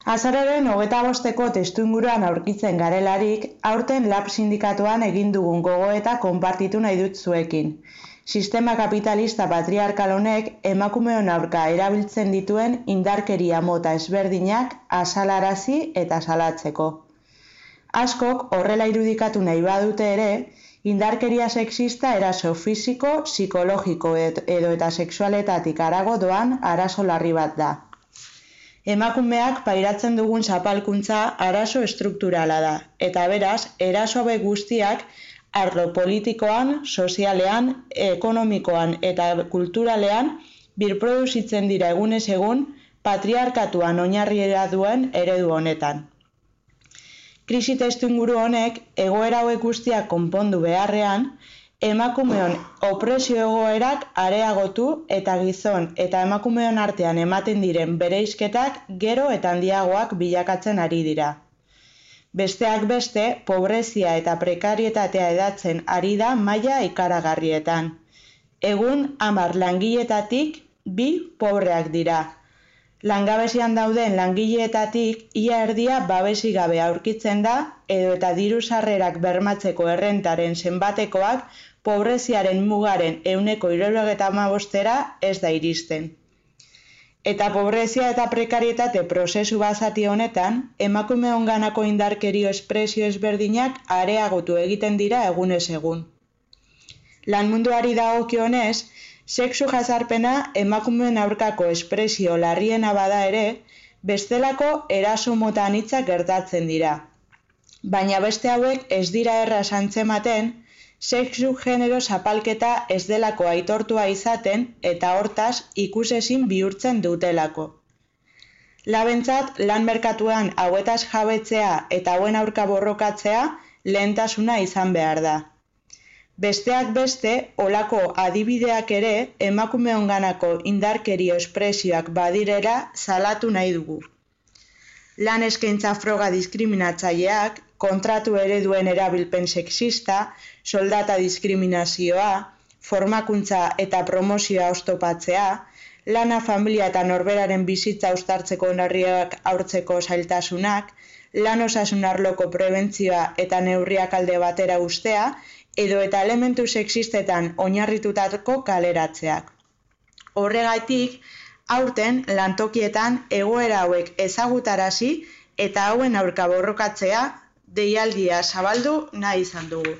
Azararen 25ko testuinguruan aurkitzen garelarik, aurten LAB sindikatuan egin dugun gogoeta konpartitu nahi dut zuekin. Sistema kapitalista patriarkal honek emakumeon aurka erabiltzen dituen indarkeria mota ezberdinak azalarazi eta salatzeko. Askok horrela irudikatu nahi badute ere, indarkeria sexista eraso fisiko, psikologiko edo eta sexualetatik harago doan arazo larri bat da. Emakumeak pairatzen dugun zapalkuntza arazo estrukturala da, eta beraz, eraso hauek guztiak arlo politikoan, sozialean, ekonomikoan eta kulturalean birproduzitzen dira egunez egun patriarkatuan oinarriera duen eredu honetan. Krisi testuinguru honek egoera hauek guztiak konpondu beharrean, emakumeon opresio egoerak areagotu eta gizon eta emakumeon artean ematen diren bereizketak gero eta handiagoak bilakatzen ari dira. Besteak beste, pobrezia eta prekarietatea hedatzen ari da maila ikaragarrietan. Egun 10 langiletatik 2 pobreak dira. Langabezian dauden langileetatik ia erdia babesik gabe aurkitzen da edo eta diru sarrerak bermatzeko errentaren zenbatekoak pobreziaren mugaren 75%ra ez da iristen. Eta pobrezia eta prekarietate prozesu basati honetan, emakumeonganako indarkerio espresio ezberdinak areagotu egiten dira egunez egun. Lanmunduari dagokionez, sexu jazarpena emakumeen aurkako espresio larriena bada ere, bestelako eraso mota anitzak gertatzen dira. Baina beste hauek ez dira erraz antzematen, sexu genero zapalketa ez delako aitortua izaten eta hortaz ikusezin bihurtzen dutelako. Labentzat, lan merkatuan hauetaz jabetzea eta hauen aurka borrokatzea lehentasuna izan behar da. Besteak beste, olako adibideak ere emakumeonganako indarkerio espresioak badirera salatu nahi dugu. Lan eskaintza froga diskriminatzaileak, kontratu ereduen erabilpen sexista, soldata diskriminazioa, formakuntza eta promozioa oztopatzea, lana, familia eta norberaren bizitza uztartzeko neurriak aurtzeko zailtasunak, lan osasun arloko prebentzioa eta neurriak alde batera uztea, edo eta elementu sexistetan oinarritutako kaleratzeak. Horregatik, aurten lantokietan egoera hauek ezagutarazi eta hauen aurka borrokatzea deialdia zabaldu nahi izan dugu.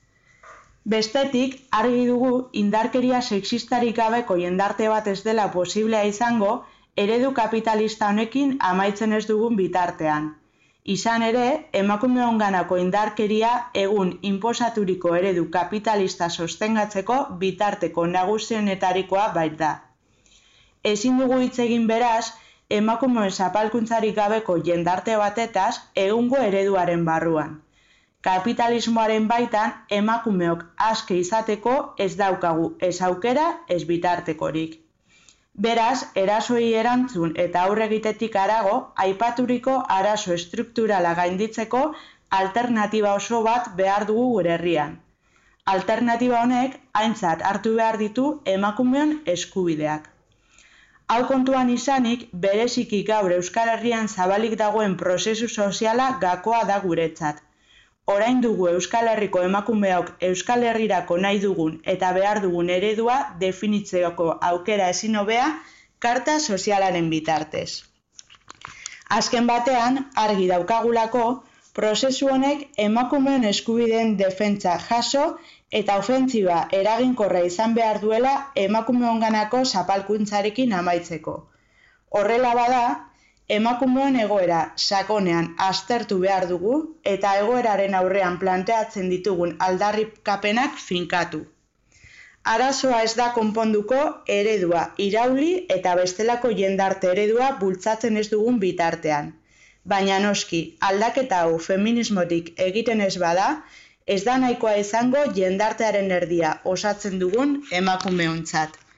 Bestetik, argi dugu indarkeria sexistarik gabeko jendarte bat ez dela posiblea izango eredu kapitalista honekin amaitzen ez dugun bitartean. Izan ere, emakumeonganako indarkeria egun inposaturiko eredu kapitalista sostengatzeko bitarteko nagusienetarikoa baita. Ezin dugu hitz egin beraz, emakumeen zapalkuntzarik gabeko jendarte batetaz egungo ereduaren barruan. Kapitalismoaren baitan emakumeok aske izateko ez daukagu ez aukera ez bitartekorik. Beraz, erasoi erantzun eta aurre egitetik harago, aipaturiko arazo estrukturala gainditzeko alternatiba oso bat behar dugu gure herrian. Alternatiba honek aintzat hartu behar ditu emakumeon eskubideak. Hau kontuan izanik, bereziki gaur Euskal Herrian zabalik dagoen prozesu soziala gakoa da guretzat. Orain dugu Euskal Herriko emakumeok Euskal Herrirako nahi dugun eta behar dugun eredua definitzeoko aukera ezin hobea karta sozialaren bitartez. Azken batean, argi daukagulako, prozesu honek emakumeen eskubideen defentsa jaso eta ofentziba eraginkorra izan behar duela emakumeonganako zapalkuntzarekin amaitzeko. Horrela bada, emakumeon egoera sakonean aztertu behar dugu eta egoeraren aurrean planteatzen ditugun aldarrikapenak finkatu. Arazoa ez da konponduko eredua irauli eta bestelako jendarte eredua bultzatzen ez dugun bitartean. Baina noski, aldaketa hau feminismotik egiten ez bada, ez da nahikoa izango jendartearen erdia osatzen dugun emakumeontzat.